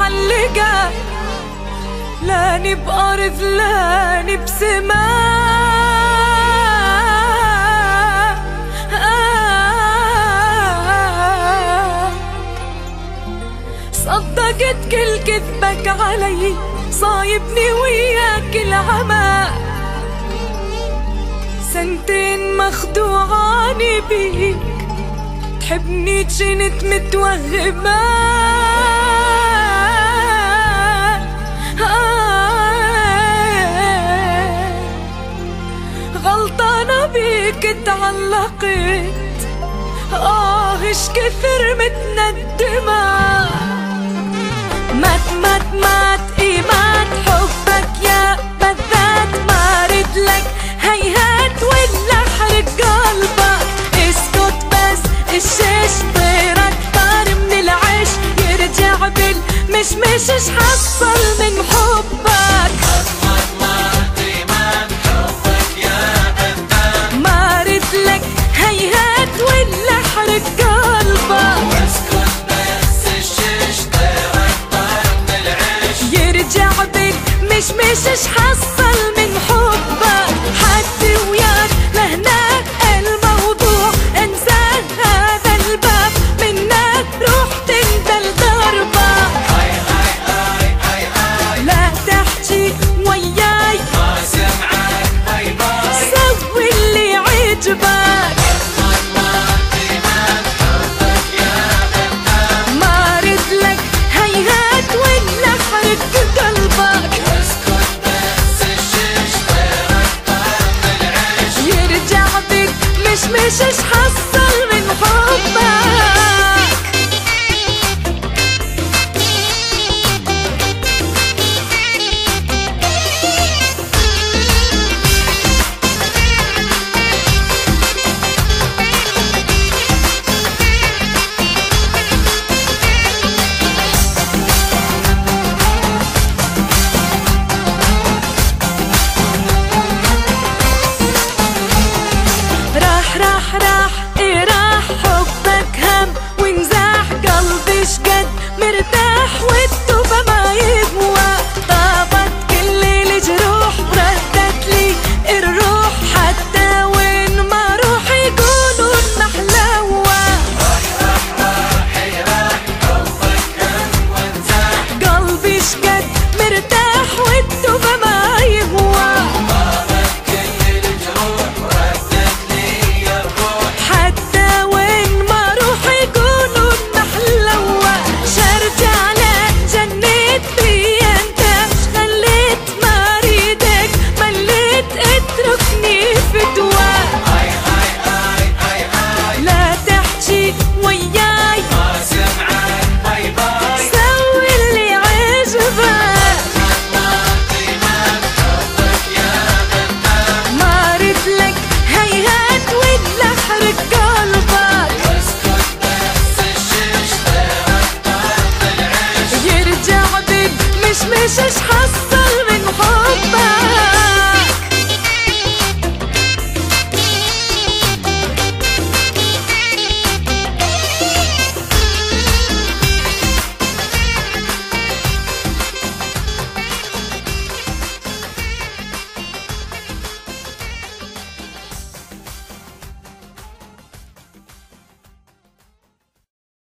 معلقة، لاني بأرض لاني بسماء. صدقت كل كذبك علي، صايبني وياك العمى، سنتين مخدوعاني بيك، تحبني جنت متوهمة. غلطانة بيك تعلقت، ايش كثر متندمة. مات ايمات حبك يا بذات، مارد لك هيهات ولا حرق قلبك. اسكت بس الشيش طير اكتر من العيش، يرجع بالمشمش اش حصل من حبك. مات ايمات حبك يا بذات، مارد لك هيهات ولا حرق قلبك. اسكت بس الشيش طير اكتر من العيش، يرجع بالمشمش اش حصل من حبك. حد وياك لهناك الموضوع، انسى هذا الباب منك روح تنزل دربك. لا تحكي وياي ما سمعك باي باي. سوي اللي عجبك. مات ايمات حبك يا بذات، مارد لك هيهات ولا حرق قلبك. اسكت بس الشيش طير اكتر من العيش، يرجع بك مشمش اش حصل من حبك. راح حبك هم وانزاح، قلبي شقد مرتاح والتوبة ما يهوى. طابت كل الجروح وردت لي الروح، حتى وين ما روح يقولوا المحلوة. راح حبك هم وانزاح، قلبي شقد مرتاح والتوبة ما يهوى. طابت كل الجروح وردت لي الروح، حتى وين ما روح يقولوا المحلوة. شرجع لك جنيت بي انت، مش خليت ما اريدك، مليت اتركني فتوى. لا تحكي وياي ما سمعك باي باي. سوي اللي عجبك. مات ايمات حبك يا بذات، مارد لك هيهات ولا حرق قلبك. اسكت بس الشيش طير اكتر من العيش، يرجع بالمشمش اش